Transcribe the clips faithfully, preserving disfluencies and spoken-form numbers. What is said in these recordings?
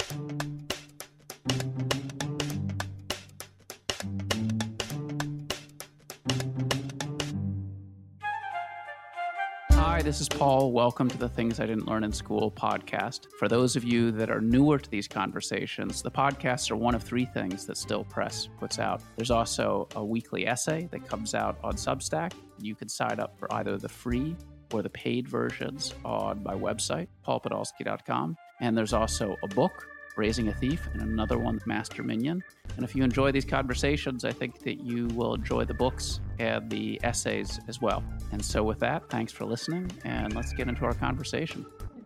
Hi, this is Paul. Welcome to the Things I Didn't Learn in School podcast. For those of you that are newer to these conversations, the podcasts are one of three things that Still Press puts out. There's also a weekly essay that comes out on Substack. You can sign up for either the free or the paid versions on my website, paul podolsky dot com. And there's also a book, Raising a Thief, and another one, Master Minion. And if you enjoy these conversations, I think that you will enjoy the books and the essays as well. And so with that, thanks for listening, and let's get into our conversation.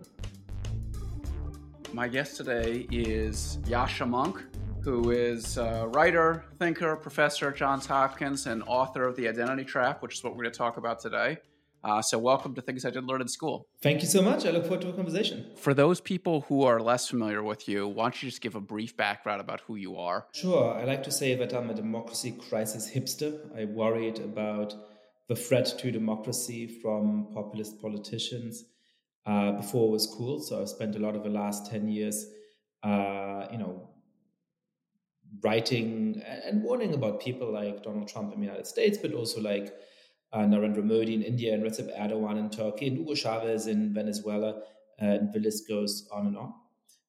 My guest today is Yascha Mounk, who is a writer, thinker, professor at Johns Hopkins, and author of The Identity Trap, which is what we're going to talk about today. Uh, so welcome to Things I Didn't Learn in School. Thank you so much. I look forward to a conversation. For those people who are less familiar with you, why don't you just give a brief background about who you are? Sure. I like to say that I'm a democracy crisis hipster. I worried about the threat to democracy from populist politicians uh, before it was cool. So I've spent a lot of the last ten years, uh, you know, writing and warning about people like Donald Trump in the United States, but also like Uh, Narendra Modi in India and Recep Erdogan in Turkey and Hugo Chavez in Venezuela, uh, and the list goes on and on.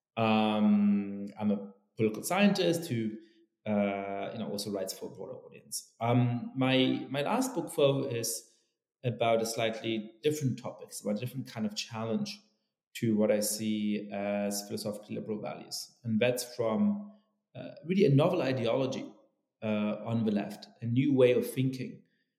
Um, I'm a political scientist who, uh, you know, also writes for a broader audience. Um, my my last book, though, is about a slightly different topic, it's about a different kind of challenge to what I see as philosophical liberal values, and that's from uh, really a novel ideology uh, on the left, a new way of thinking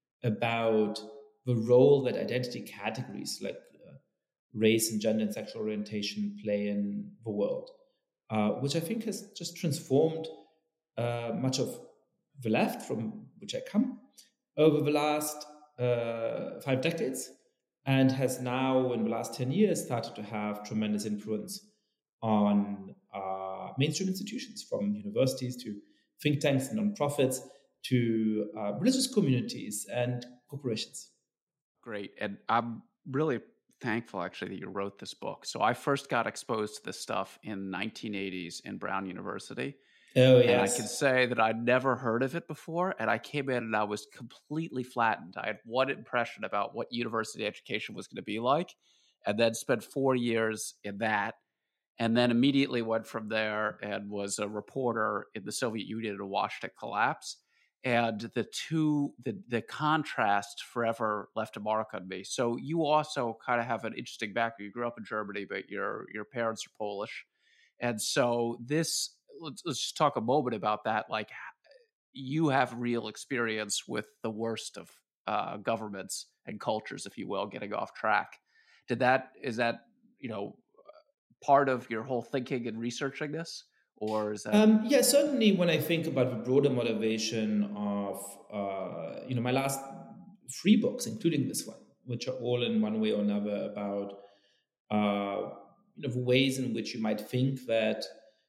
about the role that identity categories like uh, race and gender and sexual orientation play in the world, uh, which I think has just transformed uh, much of the left, from which I come, over the last uh, five decades, and has now, in the last ten years, started to have tremendous influence on uh, mainstream institutions, from universities to think tanks and nonprofits, to uh, religious communities and corporations. Great. And I'm really thankful, actually, that you wrote this book. So I first got exposed to this stuff in nineteen eighties in Brown University. Oh, yes. And I can say that I'd never heard of it before. And I came in and I was completely flattened. I had one impression about what university education was going to be like, and then spent four years in that. And then immediately went from there and was a reporter in the Soviet Union and watched it collapse. And the two, the the contrast forever left a mark on me. So you also kind of have an interesting background. You grew up in Germany, but your your parents are Polish, and so this. Let's let's just talk a moment about that. Like, you have real experience with the worst of uh, governments and cultures, if you will, getting off track. Did that is that you know part of your whole thinking and researching this? Or is that? Um, yeah, certainly when I think about the broader motivation of, uh, you know, my last three books, including this one, which are all in one way or another about, uh, you know, the ways in which you might think that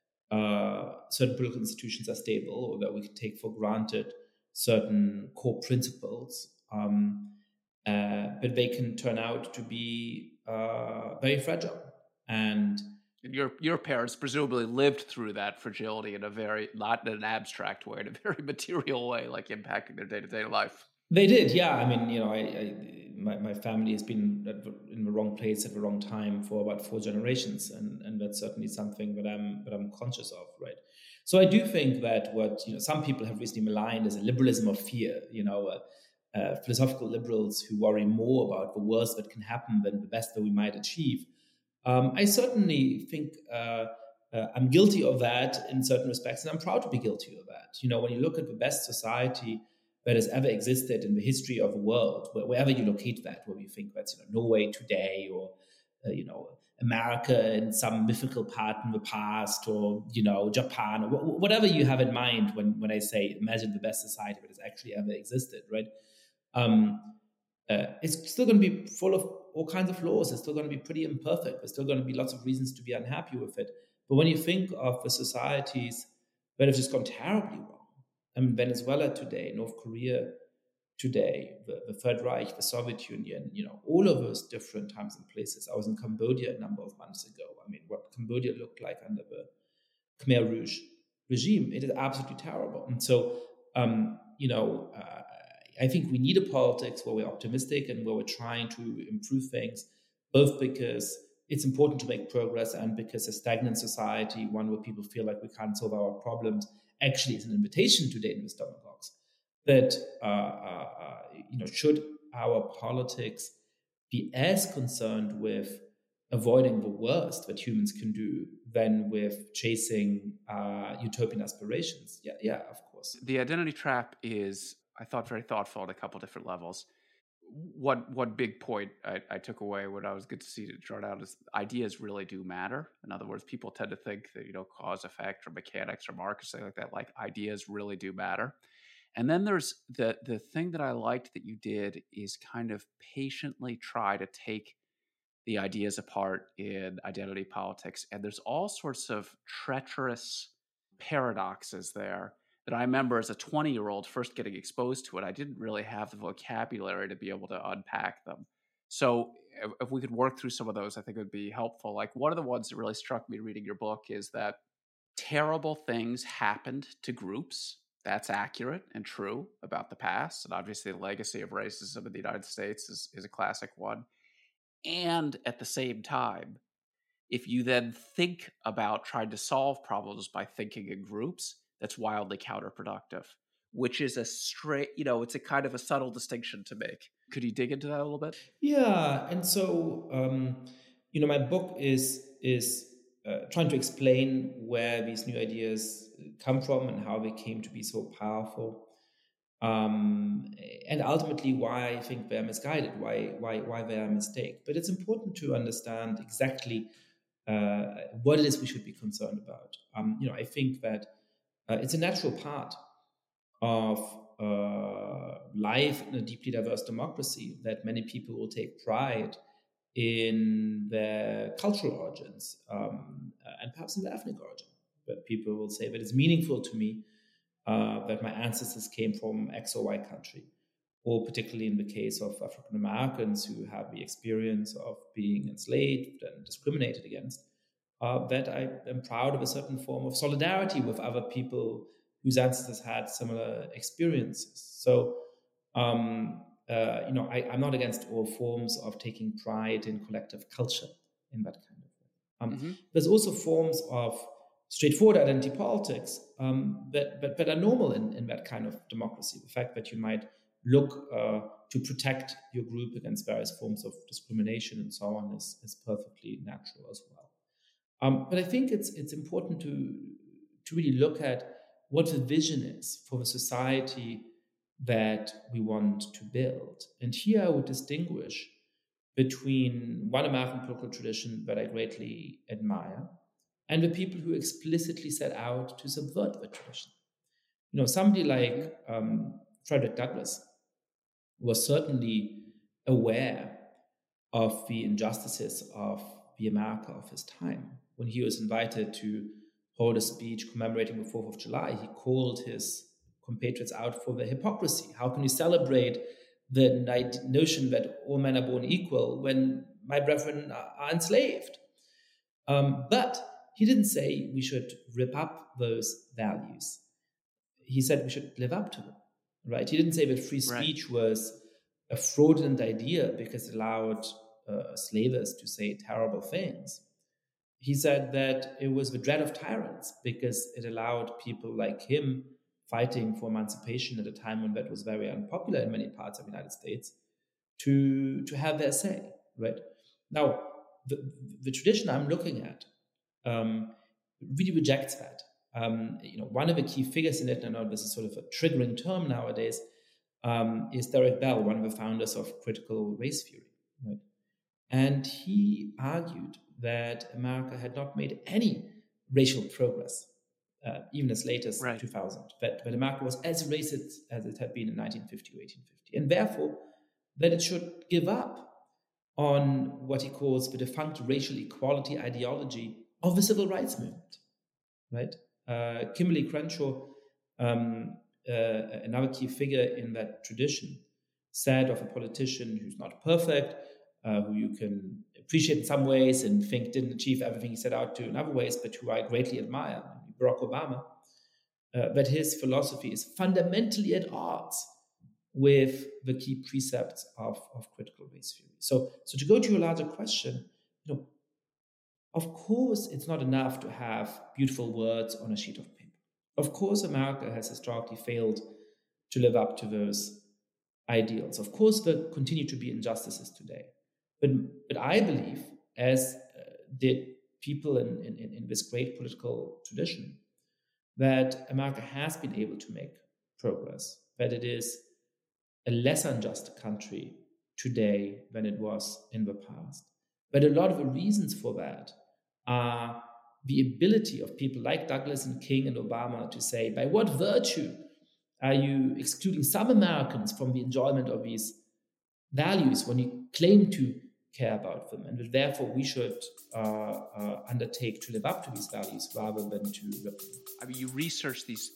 uh, certain political institutions are stable, or that we can take for granted certain core principles, um, uh, but they can turn out to be uh, very fragile. And Your your parents presumably lived through that fragility in a very, not in an abstract way, in a very material way, like impacting their day-to-day life. They did, yeah. I mean, you know, I, I my, my family has been at the, in the wrong place at the wrong time for about four generations, and, and that's certainly something that I'm that I'm conscious of, right? So I do think that what you know some people have recently maligned as a liberalism of fear, you know, uh, uh, philosophical liberals who worry more about the worst that can happen than the best that we might achieve. Um, I certainly think uh, uh, I'm guilty of that in certain respects, and I'm proud to be guilty of that. You know, when you look at the best society that has ever existed in the history of the world, wherever you locate that, whether you think that's you know Norway today, or uh, you know America in some mythical part in the past, or you know Japan, or w- whatever you have in mind when when I say imagine the best society that has actually ever existed, right? Um, uh, it's still going to be full of all kinds of flaws. It's still going to be pretty imperfect. There's still going to be lots of reasons to be unhappy with it. But when you think of the societies that have just gone terribly wrong, I mean, Venezuela today, North Korea today, the, the Third Reich, the Soviet Union, you know, all of those different times and places. I was in Cambodia a number of months ago. I mean, what Cambodia looked like under the Khmer Rouge regime. It is absolutely terrible. And so, um, you know, uh, I think we need a politics where we're optimistic and where we're trying to improve things, both because it's important to make progress and because a stagnant society, one where people feel like we can't solve our problems, actually is an invitation to dangerous demagogues. That, uh, uh, uh, you know, should our politics be as concerned with avoiding the worst that humans can do than with chasing uh, utopian aspirations? Yeah, yeah, of course. The identity trap is, I thought, very thoughtful at a couple different levels. What what big point I, I took away, what I was good to see to chart out, is ideas really do matter. In other words, people tend to think that, you know, cause effect or mechanics or marketing like that, like ideas really do matter. And then there's the the thing that I liked that you did is kind of patiently try to take the ideas apart in identity politics. And there's all sorts of treacherous paradoxes there that I remember as a twenty year old first getting exposed to it. I didn't really have the vocabulary to be able to unpack them. So if, if we could work through some of those, I think it would be helpful. Like, one of the ones that really struck me reading your book is that terrible things happened to groups. That's accurate and true about the past. And obviously the legacy of racism in the United States is, is a classic one. And at the same time, if you then think about trying to solve problems by thinking in groups, that's wildly counterproductive, which is a straight, you know, it's a kind of a subtle distinction to make. Could you dig into that a little bit? Yeah, and so um, you know, my book is is uh, trying to explain where these new ideas come from and how they came to be so powerful, um, and ultimately why I think they're misguided, why why why they are a mistake. But it's important to understand exactly uh, what it is we should be concerned about. Um, you know, I think that uh, it's a natural part of uh, life in a deeply diverse democracy that many people will take pride in their cultural origins, um, and perhaps in their ethnic origin. But people will say that it's meaningful to me uh, that my ancestors came from X or Y country, or particularly in the case of African Americans who have the experience of being enslaved and discriminated against, uh, that I am proud of a certain form of solidarity with other people whose ancestors had similar experiences. So, um, uh, you know, I, I'm not against all forms of taking pride in collective culture in that kind of way. Um, mm-hmm. There's also forms of straightforward identity politics um, that, but, but are normal in, in that kind of democracy. The fact that you might look uh, to protect your group against various forms of discrimination and so on is, is perfectly natural as well. Um, but I think it's it's important to to really look at what the vision is for the society that we want to build. And here I would distinguish between one American political tradition that I greatly admire and the people who explicitly set out to subvert the tradition. You know, somebody like um, Frederick Douglass was certainly aware of the injustices of the America of his time. When he was invited to hold a speech commemorating the fourth of July, he called his compatriots out for their hypocrisy. How can you celebrate the notion that all men are born equal when my brethren are enslaved? Um, but he didn't say we should rip up those values. He said we should live up to them, right? He didn't say that free speech right. was a fraudulent idea because it allowed uh, slavers to say terrible things. He said that it was the dread of tyrants because it allowed people like him fighting for emancipation at a time when that was very unpopular in many parts of the United States to, to have their say, right? Now, the, the tradition I'm looking at um, really rejects that. Um, you know, one of the key figures in it, and I know this is sort of a triggering term nowadays, um, is Derek Bell, one of the founders of critical race theory, right? And he argued that America had not made any racial progress, uh, even as late as right. two thousand, that, that America was as racist as it had been in nineteen fifty or eighteen fifty, and therefore that it should give up on what he calls the defunct racial equality ideology of the civil rights movement, right? Uh, Kimberly Crenshaw, um, uh, another key figure in that tradition, said of a politician who's not perfect, uh, who you can appreciate in some ways and think didn't achieve everything he set out to in other ways, but who I greatly admire. Barack Obama, uh, that his philosophy is fundamentally at odds with the key precepts of, of critical race theory. So, so to go to your larger question, you know, of course, it's not enough to have beautiful words on a sheet of paper. Of course, America has historically failed to live up to those ideals. Of course, there continue to be injustices today. But, but I believe, as uh, did people in, in, in this great political tradition, that America has been able to make progress, that it is a less unjust country today than it was in the past. But a lot of the reasons for that are the ability of people like Douglas and King and Obama to say, by what virtue are you excluding some Americans from the enjoyment of these values when you claim to care about them? And therefore, we should uh, uh, undertake to live up to these values rather than to rip them. I mean, you research these.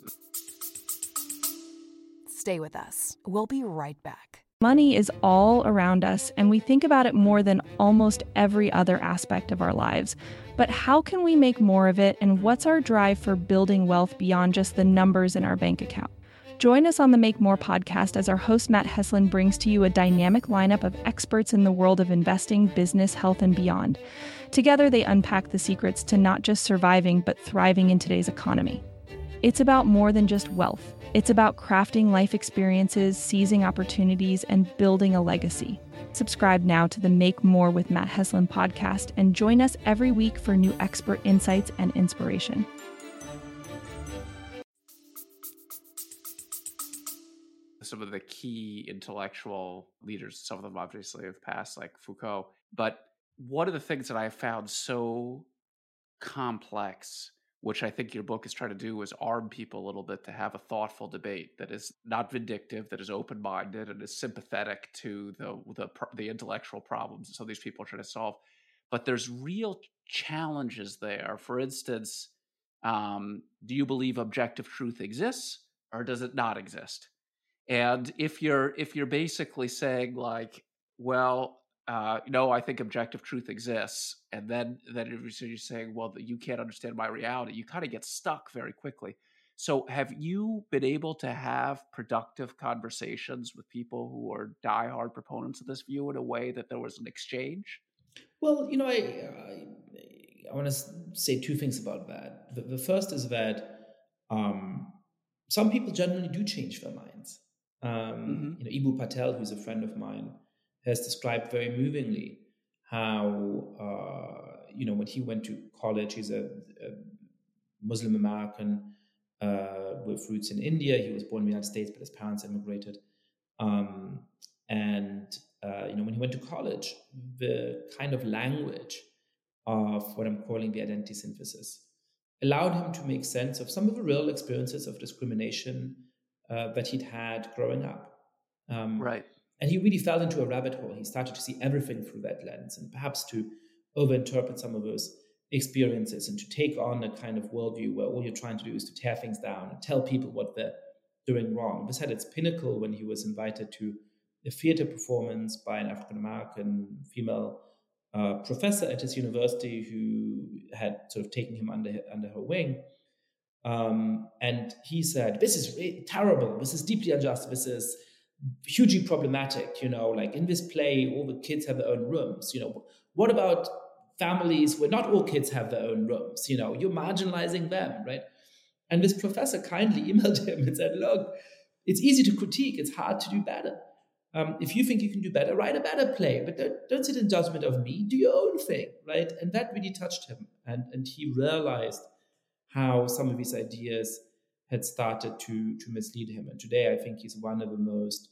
Stay with us. We'll be right back. Money is all around us, and we think about it more than almost every other aspect of our lives. But how can we make more of it, and what's our drive for building wealth beyond just the numbers in our bank account? Join us on the Make More podcast as our host Matt Heslin brings to you a dynamic lineup of experts in the world of investing, business, health, and beyond. Together, they unpack the secrets to not just surviving, but thriving in today's economy. It's about more than just wealth. It's about crafting life experiences, seizing opportunities, and building a legacy. Subscribe now to the Make More with Matt Heslin podcast and join us every week for new expert insights and inspiration. Some of the key intellectual leaders, some of them obviously have passed, like Foucault. But one of the things that I found so complex, which I think your book is trying to do, is arm people a little bit to have a thoughtful debate that is not vindictive, that is open-minded, and is sympathetic to the the, the intellectual problems that some of these people are trying to solve. But there's real challenges there. For instance, um, do you believe objective truth exists, or does it not exist? And if you're if you're basically saying like, well, uh, no, I think objective truth exists, and then then you're saying, well, you can't understand my reality, you kind of get stuck very quickly. So have you been able to have productive conversations with people who are diehard proponents of this view in a way that there was an exchange? Well, you know, I I, I want to say two things about that. The, the first is that um, some people generally do change their minds. Um, mm-hmm. You know, Ibu Patel, who's a friend of mine, has described very movingly how, uh, you know, when he went to college, he's a, a Muslim American uh, with roots in India. He was born in the United States, but his parents immigrated. Um, and, uh, you know, when he went to college, the kind of language of what I'm calling the identity synthesis allowed him to make sense of some of the real experiences of discrimination Uh, that he'd had growing up. Um, right. And he really fell into a rabbit hole. He started to see everything through that lens, and perhaps to overinterpret some of those experiences and to take on a kind of worldview where all you're trying to do is to tear things down and tell people what they're doing wrong. This had its pinnacle when he was invited to a theater performance by an African-American female uh, professor at his university who had sort of taken him under, under her wing. Um, and he said, this is really terrible. This is deeply unjust. This is hugely problematic. You know, like in this play, all the kids have their own rooms. You know, what about families where not all kids have their own rooms? You know, you're marginalizing them, right? And this professor kindly emailed him and said, look, it's easy to critique. It's hard to do better. Um, if you think you can do better, write a better play, but don't, don't sit in judgment of me. Do your own thing, right? And that really touched him. And, and he realized how some of these ideas had started to, to mislead him. And today, I think he's one of the most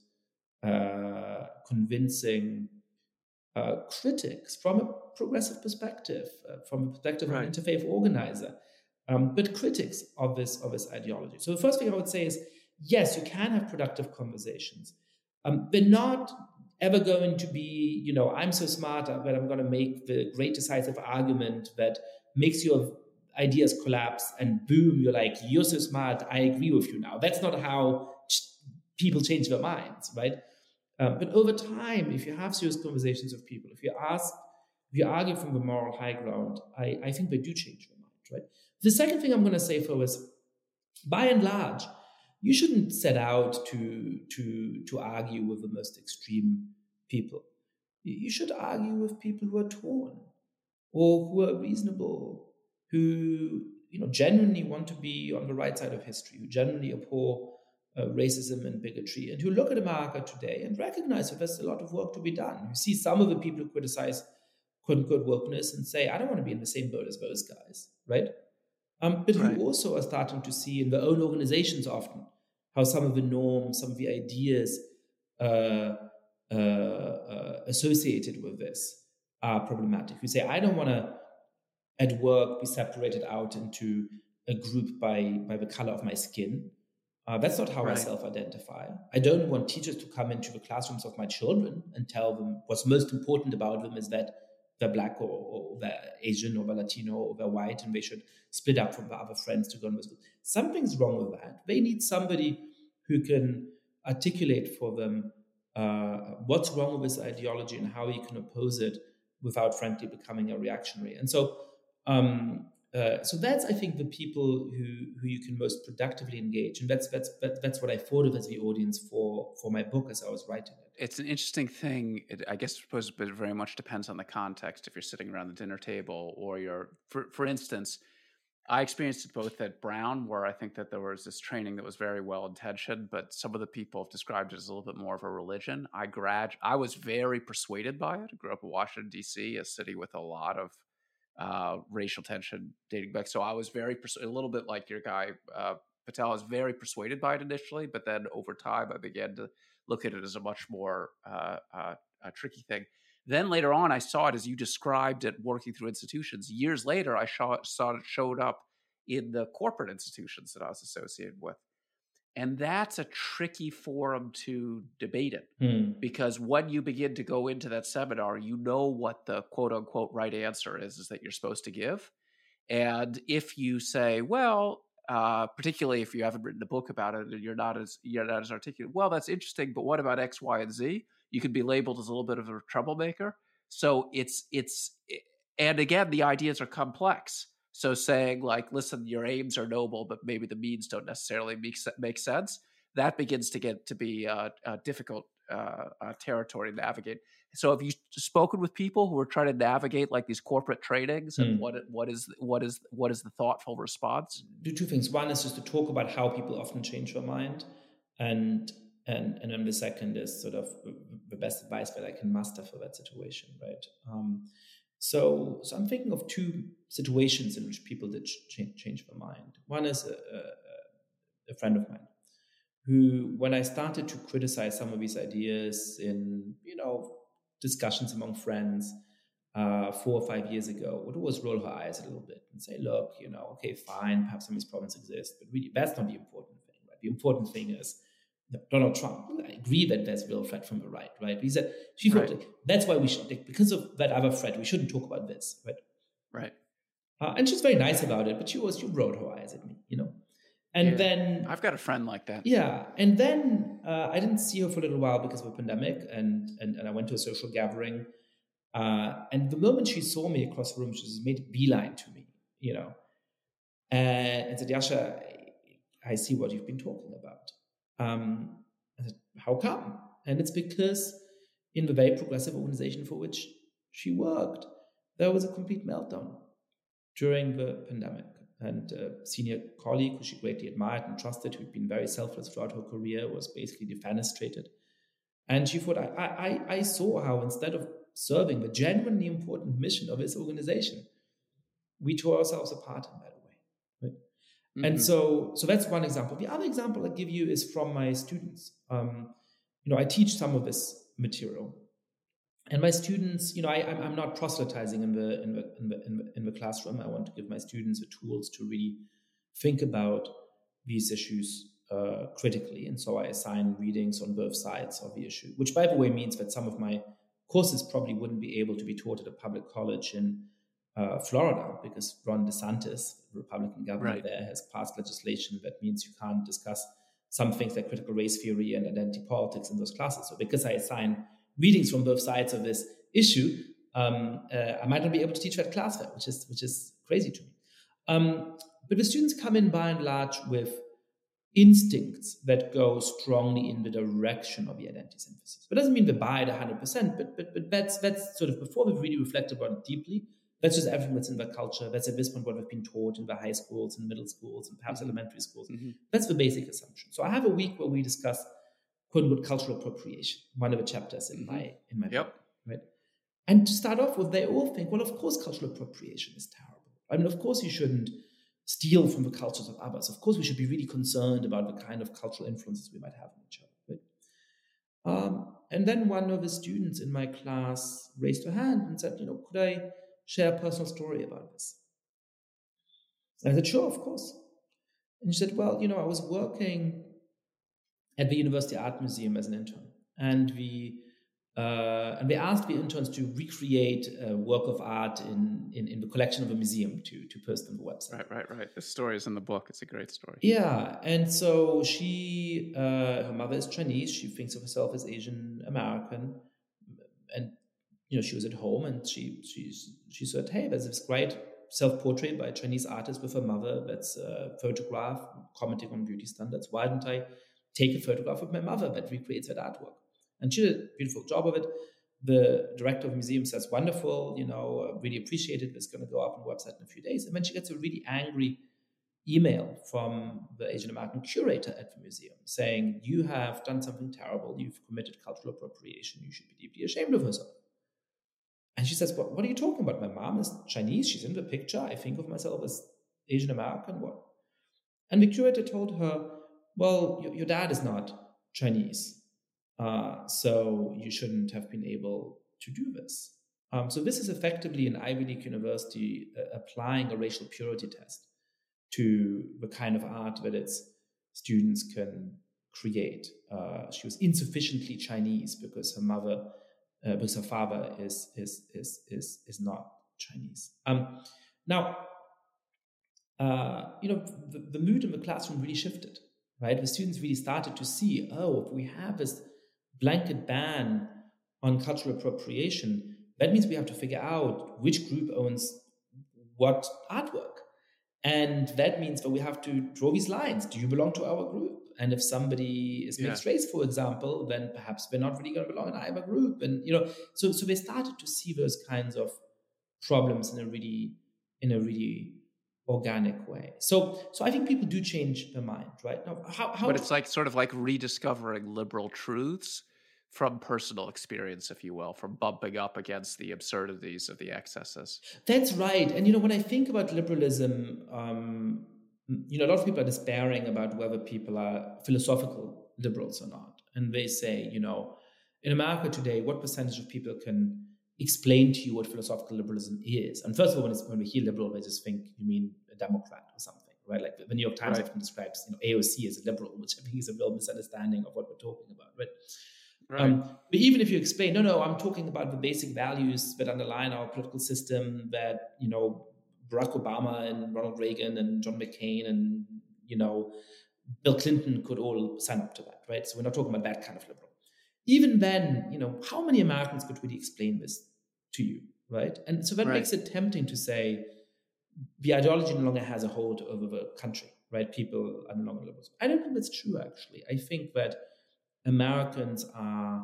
uh, convincing uh, critics from a progressive perspective, uh, from a perspective right. of an interfaith organizer, um, but critics of this, of this ideology. So the first thing I would say is, yes, you can have productive conversations. Um, they're not ever going to be, you know, I'm so smart that I'm going to make the great decisive argument that makes your ideas collapse and boom, you're like, you're so smart, I agree with you now. That's not how ch- people change their minds, right? Um, but over time, if you have serious conversations with people, if you ask, if you argue from the moral high ground, I, I think they do change their mind right? The second thing I'm going to say, Phil, is by and large, you shouldn't set out to, to, to argue with the most extreme people. You should argue with people who are torn or who are reasonable, who you know genuinely want to be on the right side of history, who genuinely abhor uh, racism and bigotry, and who look at America today and recognize that there's a lot of work to be done. You see some of the people who criticize quote-unquote wokeness and say, I don't want to be in the same boat as those guys, right? Um, but Right. who also are starting to see in their own organizations often how some of the norms, some of the ideas uh, uh, uh, associated with this are problematic. You say, I don't want to, at work, be separated out into a group by, by the color of my skin. Uh, that's not how Right. I self-identify. I don't want teachers to come into the classrooms of my children and tell them what's most important about them is that they're black or, or they're Asian or they're Latino or they're white and they should split up from their other friends to go to school. Something's wrong with that. They need somebody who can articulate for them uh, what's wrong with this ideology and how you can oppose it without, frankly, becoming a reactionary. And so um, uh, so that's, I think, the people who, who you can most productively engage. And that's that's that, that's what I thought of as the audience for, for my book as I was writing it. It's an interesting thing. It, I guess I suppose it very much depends on the context. If you're sitting around the dinner table or you're, for, for instance, I experienced it both at Brown, where I think that there was this training that was very well intentioned, but some of the people have described it as a little bit more of a religion. I grad, I was very persuaded by it. I grew up in Washington, D C, a city with a lot of uh, racial tension dating back. So I was very, persu- a little bit like your guy, uh, Patel, I was very persuaded by it initially, but then over time I began to look at it as a much more uh, uh, a tricky thing. Then later on, I saw it as you described it working through institutions. Years later, I saw it, saw it showed up in the corporate institutions that I was associated with. And that's a tricky forum to debate it Hmm. because when you begin to go into that seminar, you know what the quote unquote right answer is, is that you're supposed to give. And if you say, well, uh, particularly if you haven't written a book about it and you're not as you're not as articulate, well, that's interesting, but what about X, Y, and Z? You could be labeled as a little bit of a troublemaker. So it's it's and again, the ideas are complex. So saying like, listen, your aims are noble, but maybe the means don't necessarily make make sense. That begins to get to be a, a difficult uh, uh, territory to navigate. So have you spoken with people who are trying to navigate like these corporate trainings and Hmm. what what is what is what is the thoughtful response? Do two things. One is just to talk about how people often change their mind, and and and then the second is sort of the best advice that I can muster for that situation, right? Um, so so I'm thinking of two situations in which people did change, change their mind. One is a, a, a friend of mine who, when I started to criticize some of these ideas in you know discussions among friends, Uh, four or five years ago, would always roll her eyes a little bit and say, look, you know, okay, fine, perhaps some of these problems exist, but really that's not the important thing, right? The important thing is that Donald Trump, I agree that there's a real threat from the right, right? He said, she thought, Right. like, that's why we should, like, because of that other threat, we shouldn't talk about this, right? Right. Uh, and she's very nice about it, but she was, she rolled her eyes at me, you know? And Yeah. then, I've got a friend like that. yeah, and then uh, I didn't see her for a little while because of a pandemic, and, and, and I went to a social gathering. Uh, and the moment she saw me across the room, she just made a beeline to me, you know, and, and said, Yasha, I, I see what you've been talking about. Um, I said, how come? And it's because in the very progressive organization for which she worked, there was a complete meltdown during the pandemic. And a senior colleague who she greatly admired and trusted, who'd been very selfless throughout her career, was basically defenestrated. And she thought, I, I, I saw how instead of serving the genuinely important mission of this organization, we tore ourselves apart in that way. Right? Mm-hmm. And so, so that's one example. The other example I give you is from my students. Um, you know, I teach some of this material, and my students, you know, I, I'm, I'm not proselytizing in the in the, in the in the in the classroom. I want to give my students the tools to really think about these issues uh, critically, and so I assign readings on both sides of the issue, which, by the way, means that some of my courses probably wouldn't be able to be taught at a public college in uh, Florida because Ron DeSantis, the Republican governor Right. there, has passed legislation that means you can't discuss some things like critical race theory and identity politics in those classes. So because I assign readings from both sides of this issue, um, uh, I might not be able to teach that class there, which is which is crazy to me. Um, but the students come in by and large with instincts that go strongly in the direction of the identity synthesis. But it doesn't mean they buy it one hundred percent, but, but, but that's, that's sort of, before we've really reflected on it deeply, that's just everything that's in their culture. That's at this point what we've been taught in the high schools and middle schools and perhaps mm-hmm. elementary schools. Mm-hmm. That's the basic assumption. So I have a week where we discuss quote-unquote cultural appropriation, one of the chapters in mm-hmm. my in my yep. book, right? And to start off with, they all think, well, of course cultural appropriation is terrible. I mean, of course you shouldn't steal from the cultures of others. Of course, we should be really concerned about the kind of cultural influences we might have on each other. Right? Um, and then one of the students in my class raised her hand and said, you know, could I share a personal story about this? And I said, sure, of course. And she said, well, you know, I was working at the University Art Museum as an intern, and we Uh, and they asked the interns to recreate a work of art in, in, in the collection of a museum to, to post on the website. Right, right, right. The story is in the book. It's a great story. Yeah. And so she, uh, her mother is Chinese. She thinks of herself as Asian American. And, you know, she was at home and she, she's, she said, hey, there's this great self-portrait by a Chinese artist with her mother. That's a photograph commenting on beauty standards. Why don't I take a photograph of my mother that recreates that artwork? And she did a beautiful job of it. The director of the museum says, wonderful, you know, really appreciate it. It's going to go up on the website in a few days. And then she gets a really angry email from the Asian American curator at the museum saying, you have done something terrible. You've committed cultural appropriation. You should be deeply ashamed of yourself. And she says, what, what are you talking about? My mom is Chinese. She's in the picture. I think of myself as Asian American. What? And the curator told her, well, your, your dad is not Chinese. Uh, so you shouldn't have been able to do this. Um, so this is effectively an Ivy League university uh, applying a racial purity test to the kind of art that its students can create. Uh, she was insufficiently Chinese because her mother, uh, because her father is is is is is not Chinese. Um, now, uh, you know, the, the mood in the classroom really shifted. Right, the students really started to see, oh, if we have this blanket ban on cultural appropriation, that means we have to figure out which group owns what artwork. And that means that we have to draw these lines. Do you belong to our group? And if somebody is mixed yeah. race, for example, then perhaps they're not really going to belong in either group. And, you know, so so they started to see those kinds of problems in a really, in a really organic way. So so I think people do change their mind, right? Now, how, how but it's like sort of like rediscovering liberal truths from personal experience, if you will, from bumping up against the absurdities of the excesses. That's right. And, you know, when I think about liberalism, um, you know, a lot of people are despairing about whether people are philosophical liberals or not. And they say, you know, in America today, what percentage of people can explain to you what philosophical liberalism is? And first of all, when, it's, when we hear liberal, they just think you mean a Democrat or something, right? Like the New York Times right. often describes, you know, A O C as a liberal, which I think is a real misunderstanding of what we're talking about, right? Right. Um, but even if you explain, no, no, I'm talking about the basic values that underline our political system that, you know, Barack Obama and Ronald Reagan and John McCain and, you know, Bill Clinton could all sign up to that, right? So we're not talking about that kind of liberal. Even then, you know, how many Americans could really explain this to you, right? And so that right. makes it tempting to say the ideology no longer has a hold over the country, right? People are no longer liberals. I don't think that's true, actually. I think that Americans are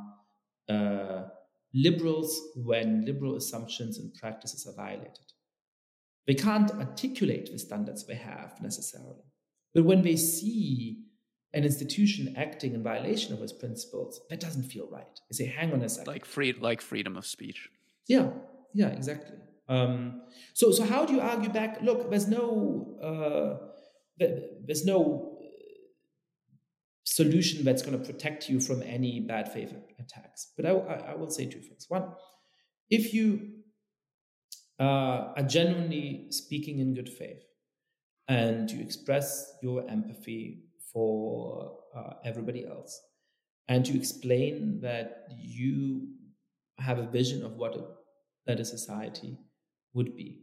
uh, liberals when liberal assumptions and practices are violated. They can't articulate the standards they have necessarily. But when they see an institution acting in violation of those principles, that doesn't feel right. They say, hang on a second. Like free, like freedom of speech. Yeah, yeah, exactly. Um, so, so how do you argue back? Look, there's no, uh, there's no solution that's going to protect you from any bad faith attacks. But I, I will say two things. One, if you uh, are genuinely speaking in good faith and you express your empathy for uh, everybody else, and you explain that you have a vision of what a better society would be,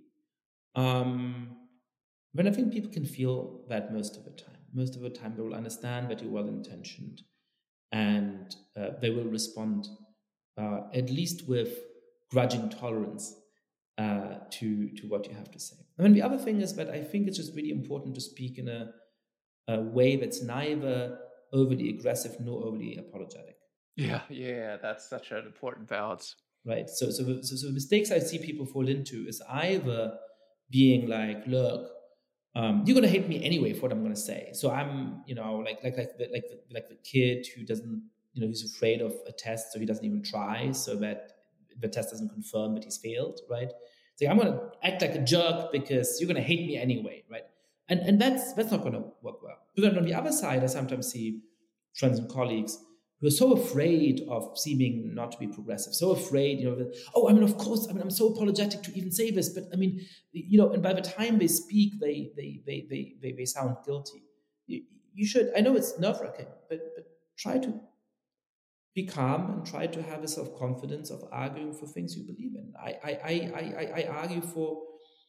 um, then I think people can feel that most of the time. Most of the time, they will understand that you're well-intentioned, and uh, they will respond uh, at least with grudging tolerance uh, to to what you have to say. I mean, the other thing is that I think it's just really important to speak in a, a way that's neither overly aggressive nor overly apologetic. Yeah, yeah, that's such an important balance. Right. So, so, the, so, so the mistakes I see people fall into is either being like, look, um, you're gonna hate me anyway for what I'm gonna say. So I'm, you know, like like like the, like the, like the kid who doesn't, you know, he's afraid of a test, so he doesn't even try, so that the test doesn't confirm that he's failed. Right. So I'm gonna act like a jerk because you're gonna hate me anyway. Right. And and that's that's not gonna work well. But then on the other side, I sometimes see friends and colleagues who are so afraid of seeming not to be progressive, so afraid, you know, that, oh, I mean, of course, I mean, I'm so apologetic to even say this, but I mean, you know, and by the time they speak, they they they they they, they sound guilty. You, you should, I know it's nerve-wracking, but but try to be calm and try to have a self-confidence of arguing for things you believe in. I I I I, I argue for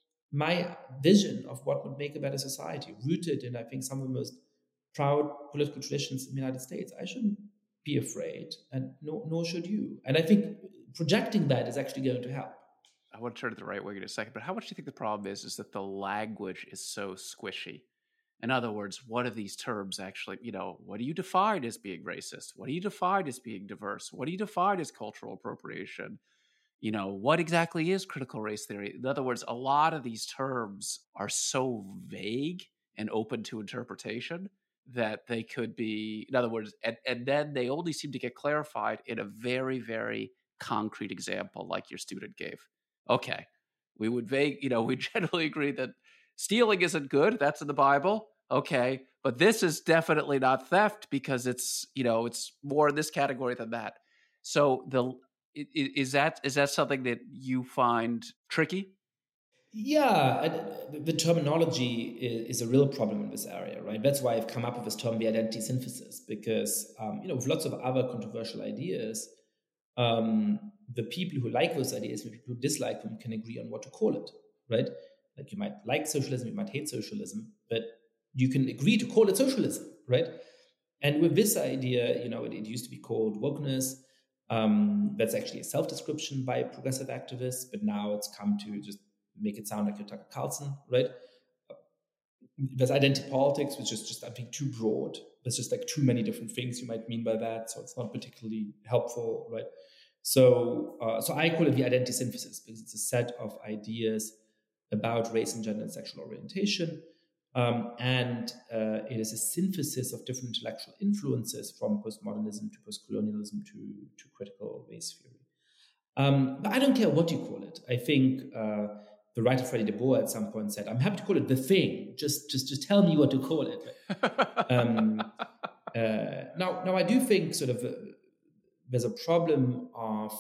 my vision of what would make a better society, rooted in, I think, some of the most proud political traditions in the United States. I shouldn't be afraid, and nor, nor should you. And I think projecting that is actually going to help. I want to turn to the right wing in a second, but how much do you think the problem is, is that the language is so squishy? In other words, what are these terms actually, you know, what do you define as being racist? What do you define as being diverse? What do you define as cultural appropriation? You know, what exactly is critical race theory? In other words, a lot of these terms are so vague and open to interpretation that they could be, in other words, and, and then they only seem to get clarified in a very, very concrete example like your student gave. Okay, we would vague, you know, we generally agree that stealing isn't good. That's in the Bible. Okay, but this is definitely not theft because it's, you know, it's more in this category than that. So the is that is that something that you find tricky? Yeah, the terminology is a real problem in this area, right? That's why I've come up with this term, the identity synthesis, because, um, you know, with lots of other controversial ideas, um, the people who like those ideas and the people who dislike them can agree on what to call it, right? Like you might like socialism, you might hate socialism, but you can agree to call it socialism, right? And with this idea, you know, it, it used to be called wokeness. Um, that's actually a self-description by progressive activists, but now it's come to just make it sound like you're Tucker Carlson, right? There's identity politics, which is just, I think, too broad. There's just like too many different things you might mean by that, so it's not particularly helpful, right? So, uh, so I call it the identity synthesis because it's a set of ideas about race and gender and sexual orientation, um, and uh, it is a synthesis of different intellectual influences from postmodernism to postcolonialism to to critical race theory. Um, but I don't care what you call it. I think uh, the writer Freddie De Boer at some point said, "I'm happy to call it the thing. Just, just, just tell me what to call it." um, uh, now, now I do think sort of uh, there's a problem of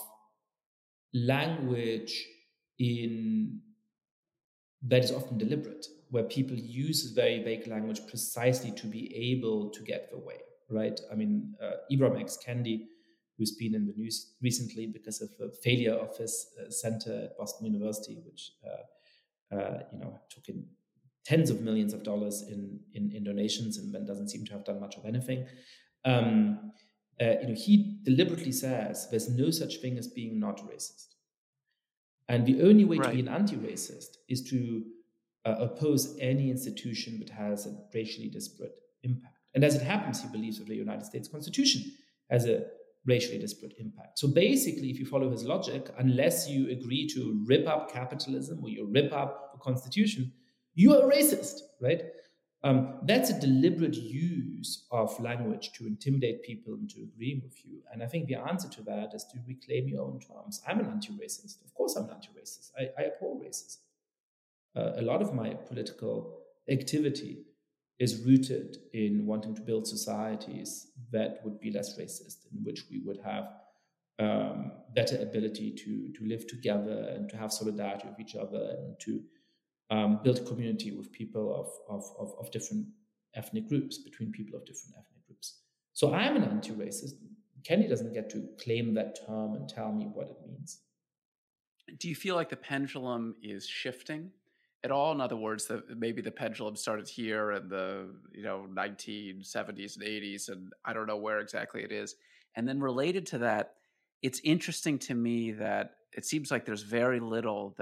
language in that is often deliberate, where people use very vague language precisely to be able to get their way. Right? I mean, uh, Ibram X. Kendi, who's been in the news recently because of a failure of his uh, center at Boston University, which uh, uh, you know took in tens of millions of dollars in, in, in donations and then doesn't seem to have done much of anything. Um, uh, you know, he deliberately says there's no such thing as being not racist, and the only way right. to be an anti-racist is to uh, oppose any institution that has a racially disparate impact. And as it happens, he believes that the United States Constitution has a racially disparate impact. So basically, if you follow his logic, unless you agree to rip up capitalism or you rip up the Constitution, you are a racist, right? Um, that's a deliberate use of language to intimidate people into agreeing with you. And I think the answer to that is to reclaim your own terms. I'm an anti-racist. Of course I'm an anti-racist. I, I abhor racism. Uh, a lot of my political activity is rooted in wanting to build societies that would be less racist, in which we would have um, better ability to, to live together and to have solidarity with each other and to um, build a community with people of, of, of, of different ethnic groups, between people of different ethnic groups. So I'm an anti-racist. Kendi doesn't get to claim that term and tell me what it means. Do you feel like the pendulum is shifting at all? In other words, the, maybe the pendulum started here in the you know nineteen seventies and eighties, and I don't know where exactly it is. And then related to that, it's interesting to me that it seems like there's very little that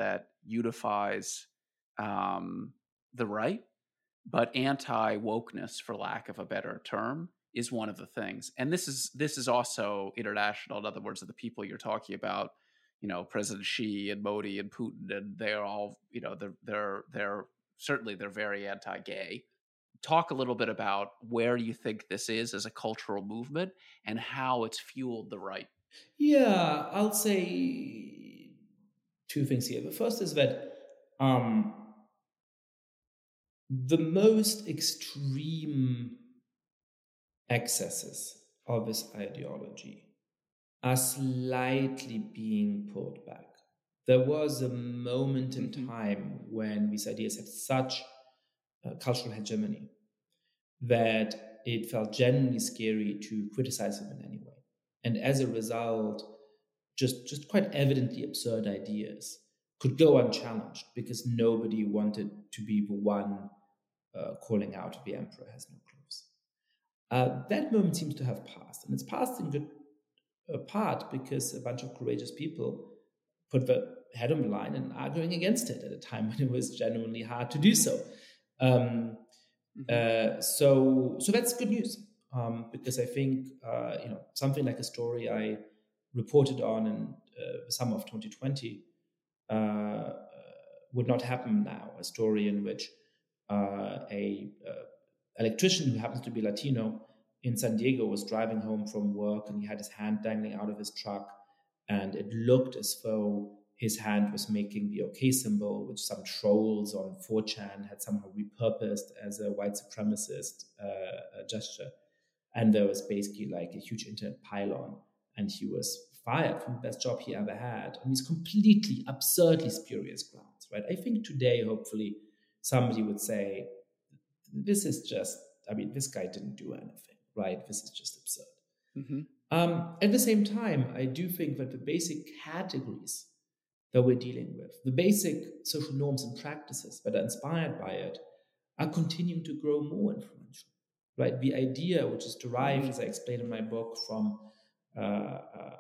unifies um, the right, but anti-wokeness, for lack of a better term, is one of the things. And this is this is also international. In other words, the people you're talking about, you know, President Xi and Modi and Putin, and they're all, you know, they're they're they're certainly they're very anti-gay. Talk a little bit about where you think this is as a cultural movement and how it's fueled the right. Yeah, I'll say two things here. The first is that um, the most extreme excesses of this ideology are slightly being pulled back. There was a moment in mm-hmm. time when these ideas had such uh, cultural hegemony that it felt genuinely scary to criticize them in any way. And as a result, just, just quite evidently absurd ideas could go unchallenged because nobody wanted to be the one uh, calling out the emperor has no clothes. Uh, that moment seems to have passed, and it's passed in good uh, part because a bunch of courageous people put their head on the line and arguing against it at a time when it was genuinely hard to do so. Um, uh, so, so that's good news um, because I think uh, you know something like a story I reported on in uh, the summer of twenty twenty uh, uh, would not happen now. A story in which uh, a uh, electrician who happens to be Latino in San Diego was driving home from work and he had his hand dangling out of his truck, and it looked as though his hand was making the OK symbol, which some trolls on four chan had somehow repurposed as a white supremacist uh, gesture. And there was basically like a huge internet pylon, and he was fired from the best job he ever had on these completely absurdly spurious grounds, right? I think today, hopefully, somebody would say, this is just, I mean, this guy didn't do anything, right? This is just absurd. Mm-hmm. Um, at the same time, I do think that the basic categories that we're dealing with, the basic social norms and practices that are inspired by it, are continuing to grow more influential, right? The idea, which is derived, mm-hmm. as I explained in my book, from uh, uh,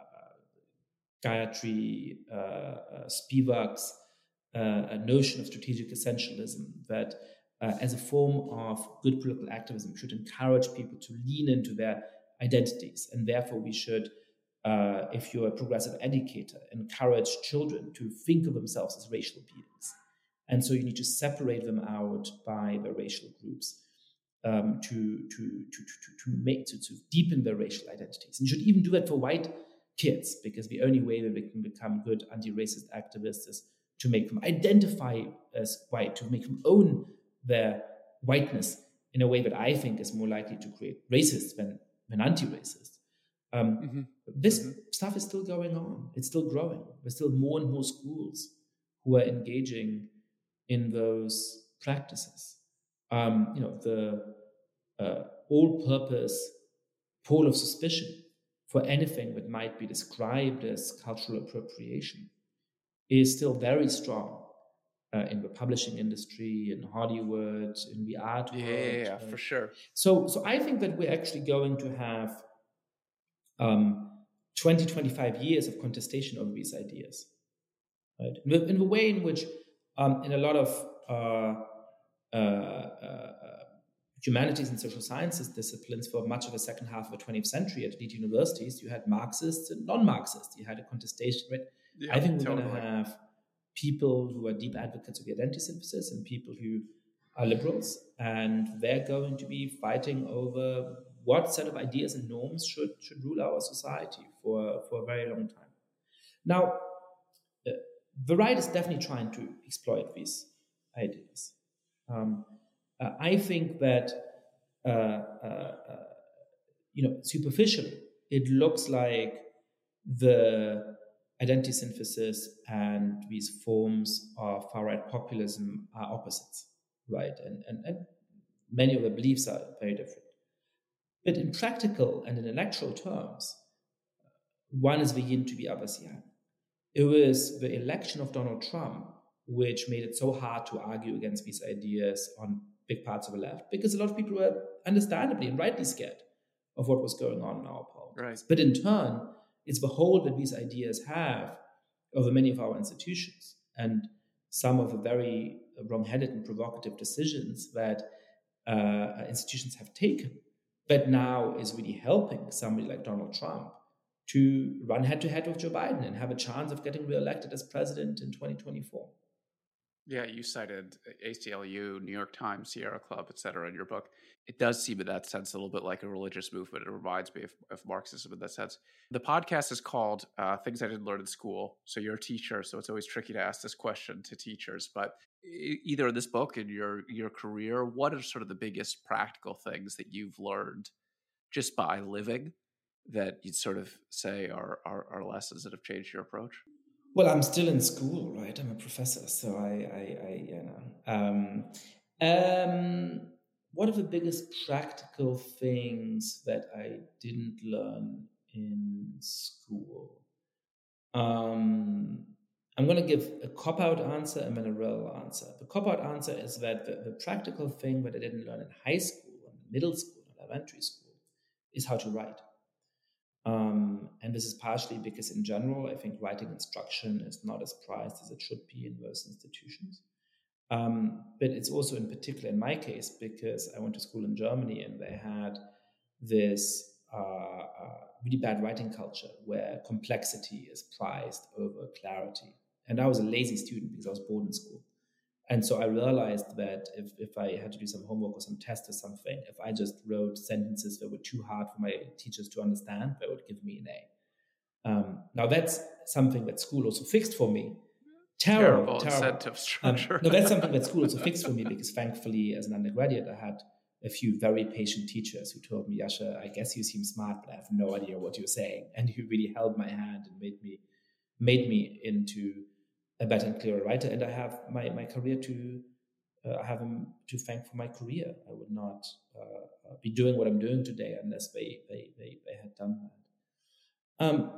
Gayatri uh, uh, Spivak's uh, a notion of strategic essentialism, that uh, as a form of good political activism should encourage people to lean into their identities, and therefore we should, uh, if you're a progressive educator, encourage children to think of themselves as racial beings. And so you need to separate them out by the racial groups um, to, to, to, to, to, make, to, to deepen their racial identities. And you should even do that for white kids, because the only way that they can become good anti-racist activists is to make them identify as white, to make them own their whiteness in a way that I think is more likely to create racists than, than anti-racist. Um, mm-hmm. This mm-hmm. stuff is still going on. It's still growing. There's still more and more schools who are engaging in those practices. Um, you know, the uh, all-purpose pole of suspicion for anything that might be described as cultural appropriation is still very strong uh, in the publishing industry, in Hollywood, in the art yeah, world. Yeah, yeah, uh, for sure. So, so I think that we're actually going to have um, twenty, twenty-five years of contestation over these ideas, right? In the, in the way in which, um, in a lot of uh, uh, uh, humanities and social sciences disciplines for much of the second half of the twentieth century at elite universities, you had Marxists and non-Marxists. You had a contestation, right? Yeah, I think we're totally. going to have people who are deep advocates of the identity synthesis and people who are liberals, and they're going to be fighting over what set of ideas and norms should, should rule our society for, for a very long time. Now, uh, the right is definitely trying to exploit these ideas. Um, uh, I think that, uh, uh, uh, you know, superficially, it looks like the identity synthesis and these forms of far-right populism are opposites, right? And, and, and many of the beliefs are very different. But in practical and in electoral terms, one is the yin to the other's yang. It was the election of Donald Trump which made it so hard to argue against these ideas on big parts of the left, because a lot of people were understandably and rightly scared of what was going on in our politics. Right. But in turn, it's the hold that these ideas have over many of our institutions and some of the very wrong-headed and provocative decisions that uh, institutions have taken, but now is really helping somebody like Donald Trump to run head-to-head with Joe Biden and have a chance of getting reelected as president in twenty twenty-four. Yeah, you cited A C L U, New York Times, Sierra Club, et cetera in your book. It does seem in that sense a little bit like a religious movement. It reminds me of, of Marxism in that sense. The podcast is called uh, Things I Didn't Learn in School. So you're a teacher, so it's always tricky to ask this question to teachers. But either in this book, in your, your career, what are sort of the biggest practical things that you've learned just by living that you'd sort of say are, are, are lessons that have changed your approach? Well, I'm still in school, right? I'm a professor, so I, I, I you know. Um, um, one of the biggest practical things that I didn't learn in school. Um, I'm going to give a cop-out answer and then a real answer. The cop-out answer is that the, the practical thing that I didn't learn in high school, and middle school, and elementary school, is how to write. Um, and this is partially because in general, I think writing instruction is not as prized as it should be in those institutions. Um, but it's also in particular in my case, because I went to school in Germany and they had this uh, uh, really bad writing culture where complexity is prized over clarity. And I was a lazy student because I was bored in school. And so I realized that if, if I had to do some homework or some test or something, if I just wrote sentences that were too hard for my teachers to understand, they would give me an A. Um, now that's something that school also fixed for me. Terrible, terrible, terrible. incentive structure. Um, no, that's something that school also fixed for me because thankfully as an undergraduate, I had a few very patient teachers who told me, Yasha, I guess you seem smart, but I have no idea what you're saying. And who really held my hand and made me, made me into a better and clearer writer, and I have my, my career to uh, I have him to thank for my career. I would not uh, be doing what I'm doing today unless they they they, they had done that. Um,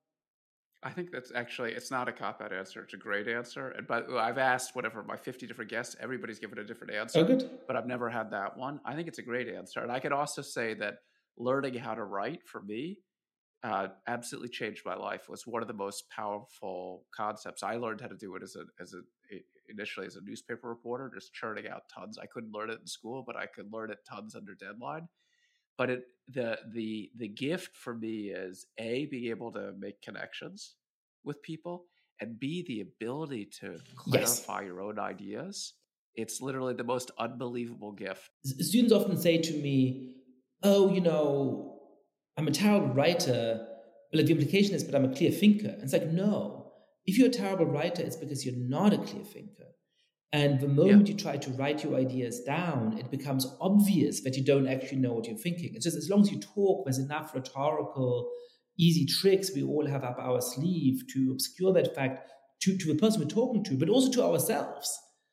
I think that's actually, it's not a cop-out answer. It's a great answer. And but I've asked whatever my fifty different guests, everybody's given a different answer. Oh, good. But I've never had that one. I think it's a great answer. And I could also say that learning how to write for me Uh, absolutely changed my life. Was one of the most powerful concepts. I learned how to do it as a as a initially as a newspaper reporter, just churning out tons. I couldn't learn it in school, but I could learn it tons under deadline. But it the the the gift for me is A, being able to make connections with people, and B, the ability to clarify yes. your own ideas. It's literally the most unbelievable gift. Students often say to me, "Oh, you know, I'm a terrible writer," but like the implication is, but I'm a clear thinker. And it's like, no, if you're a terrible writer, it's because you're not a clear thinker. And the moment yeah. you try to write your ideas down, it becomes obvious that you don't actually know what you're thinking. It's just as long as you talk, there's enough rhetorical, easy tricks we all have up our sleeve to obscure that fact to, to the person we're talking to, but also to ourselves.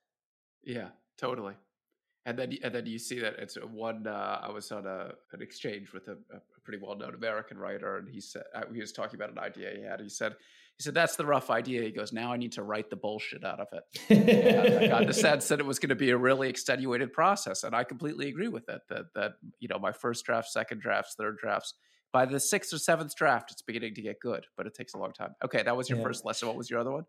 Yeah, totally. And then, and then you see that it's one. Uh, I was on a an exchange with a, a pretty well-known American writer, and he said uh, he was talking about an idea he had. He said, he said that's the rough idea. He goes, now I need to write the bullshit out of it. And I got the sense that it was going to be a really extenuated process, and I completely agree with it. That that you know, my first draft, second drafts, third drafts. By the sixth or seventh draft, it's beginning to get good, but it takes a long time. Okay, that was your yeah. first lesson. What was your other one?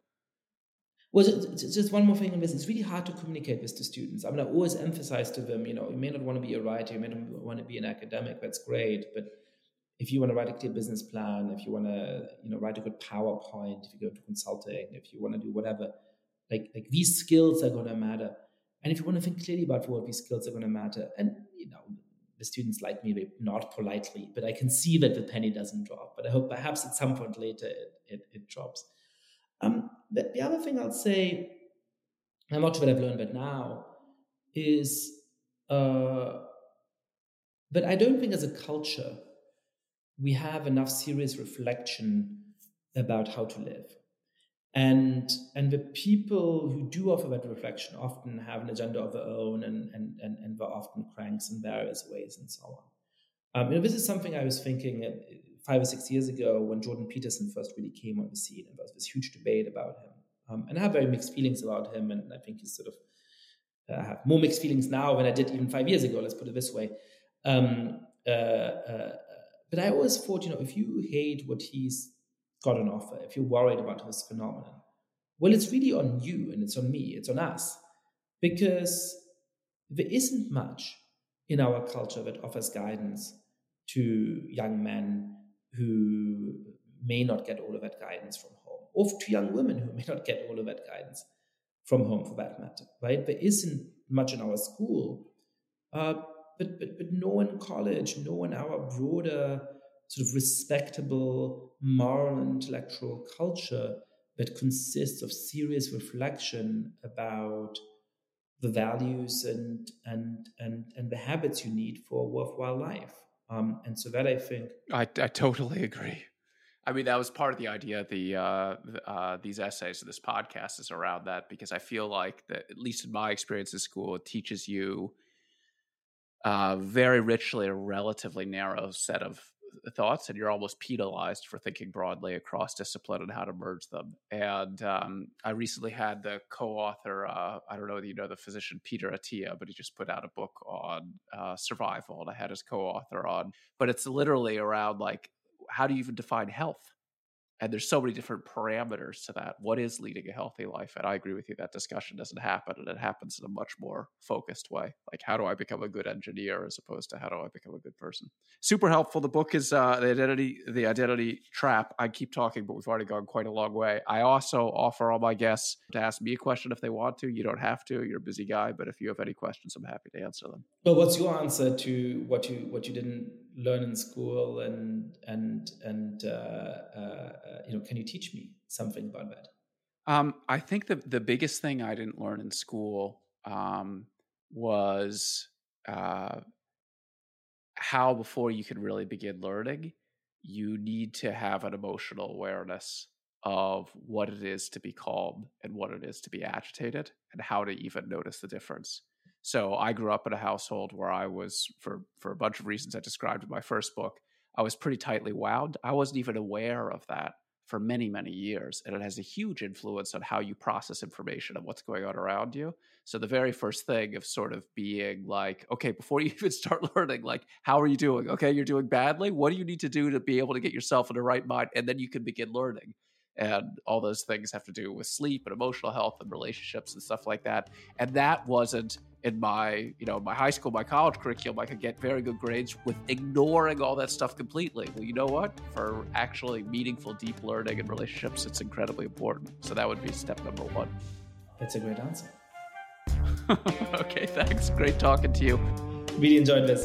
Well, just one more thing on this. It's really hard to communicate this to students. I mean, I always emphasize to them, you know, you may not want to be a writer, you may not want to be an academic, that's great. But if you want to write a clear business plan, if you want to, you know, write a good PowerPoint, if you go into consulting, if you want to do whatever, like, like these skills are going to matter. And if you want to think clearly about what these skills are going to matter, and, you know, the students like me, they nod politely, but I can see that the penny doesn't drop. But I hope perhaps at some point later it, it, it drops. Um, the, the other thing I'll say, I'm not sure what I've learned but now, is uh, that I don't think as a culture we have enough serious reflection about how to live. And and the people who do offer that reflection often have an agenda of their own, and and and, and they're often cranks in various ways and so on. Um, you know, this is something I was thinking uh, five or six years ago when Jordan Peterson first really came on the scene, and there was this huge debate about him. Um, and I have very mixed feelings about him, and I think he's sort of, uh, I have more mixed feelings now than I did even five years ago, let's put it this way. Um, uh, uh, but I always thought, you know, if you hate what he's got on offer, if you're worried about his phenomenon, Well, it's really on you and it's on me, it's on us, because there isn't much in our culture that offers guidance to young men who may not get all of that guidance from home, or to young women who may not get all of that guidance from home, for that matter, right? There isn't much in our school, uh, but, but but no in college, no in our broader sort of respectable moral and intellectual culture that consists of serious reflection about the values and and and and the habits you need for a worthwhile life. Um, and so that I think I, I totally agree. I mean, that was part of the idea of the uh, uh, these essays of this podcast is around that, because I feel like that, at least in my experience in school, it teaches you uh, very richly a relatively narrow set of thoughts, and you're almost penalized for thinking broadly across discipline and how to merge them. And um, I recently had the co-author, uh, I don't know whether you know the physician Peter Attia, but he just put out a book on uh, survival, and I had his co-author on. But it's literally around, like, how do you even define health? And there's so many different parameters to that. What is leading a healthy life? And I agree with you, that discussion doesn't happen, and it happens in a much more focused way. Like, how do I become a good engineer as opposed to how do I become a good person? Super helpful. The book is uh, the identity, the identity trap. I keep talking, but we've already gone quite a long way. I also offer all my guests to ask me a question if they want to. You don't have to. You're a busy guy, but if you have any questions, I'm happy to answer them. Well, what's your answer to what you what you didn't learn in school, and and and uh, uh, you know, can you teach me something about that? Um, I think the the biggest thing I didn't learn in school um, was uh, how, before you can really begin learning, you need to have an emotional awareness of what it is to be calm and what it is to be agitated, and how to even notice the difference. So I grew up in a household where I was, for, for a bunch of reasons I described in my first book, I was pretty tightly wound. I wasn't even aware of that for many, many years. And it has a huge influence on how you process information and what's going on around you. So the very first thing of sort of being like, okay, before you even start learning, like, how are you doing? Okay, you're doing badly. What do you need to do to be able to get yourself in the right mind? And then you can begin learning. And all those things have to do with sleep and emotional health and relationships and stuff like that. And that wasn't in my, you know, my high school, my college curriculum. I could get very good grades with ignoring all that stuff completely. Well, you know what? For actually meaningful, deep learning and relationships, it's incredibly important. So that would be step number one. That's a great answer. Okay, thanks. Great talking to you. Really enjoyed this.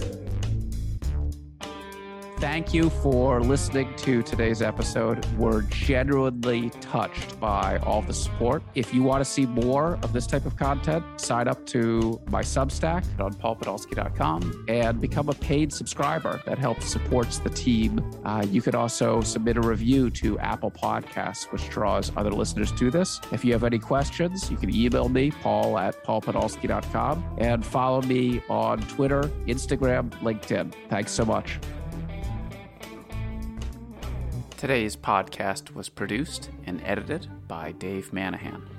Thank you for listening to today's episode. We're genuinely touched by all the support. If you want to see more of this type of content, sign up to my Substack on paul podolsky dot com and become a paid subscriber. That helps supports the team. Uh, you could also submit a review to Apple Podcasts, which draws other listeners to this. If you have any questions, you can email me, paul at paul podolsky dot com, and follow me on Twitter, Instagram, LinkedIn. Thanks so much. Today's podcast was produced and edited by Dave Manahan.